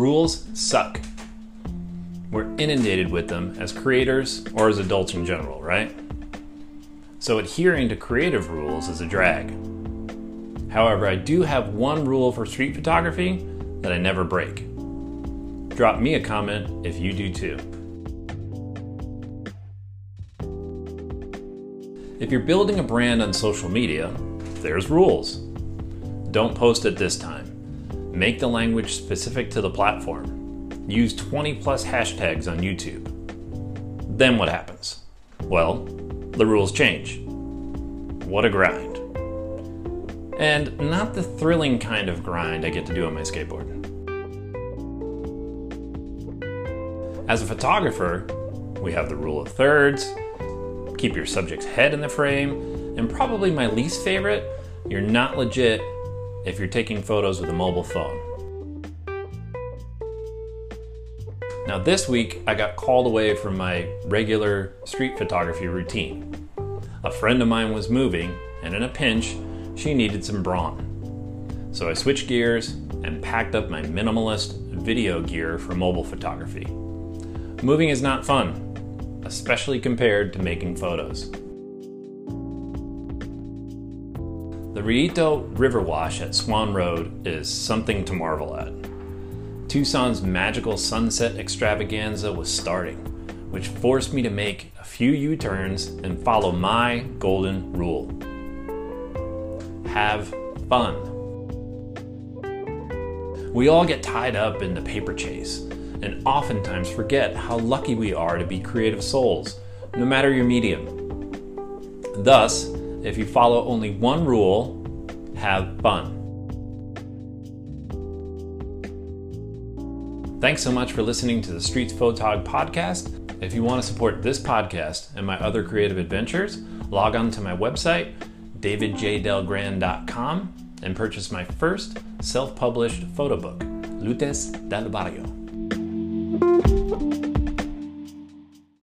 Rules suck. We're inundated with them as creators or as adults in general, right? So adhering to creative rules is a drag. However, I do have one rule for street photography that I never break. Drop me a comment if you do too. If you're building a brand on social media, there's rules. Don't post at this time. Make the language specific to the platform. Use 20 plus hashtags on YouTube. Then what happens? Well, the rules change. What a grind. And not the thrilling kind of grind I get to do on my skateboard. As a photographer, we have the rule of thirds, keep your subject's head in the frame, and probably my least favorite, you're not legit if you're taking photos with a mobile phone. Now this week, I got called away from my regular street photography routine. A friend of mine was moving, and in a pinch, she needed some brawn. So I switched gears and packed up my minimalist video gear for mobile photography. Moving is not fun, especially compared to making photos. The Rito River Wash at Swan Road is something to marvel at. Tucson's magical sunset extravaganza was starting, which forced me to make a few U-turns and follow my golden rule. Have fun. We all get tied up in the paper chase and oftentimes forget how lucky we are to be creative souls, no matter your medium. Thus, if you follow only one rule, have fun. Thanks so much for listening to the Streets Photog podcast. If you want to support this podcast and my other creative adventures, log on to my website, davidjdelgrand.com, and purchase my first self-published photo book, Lutes del Barrio.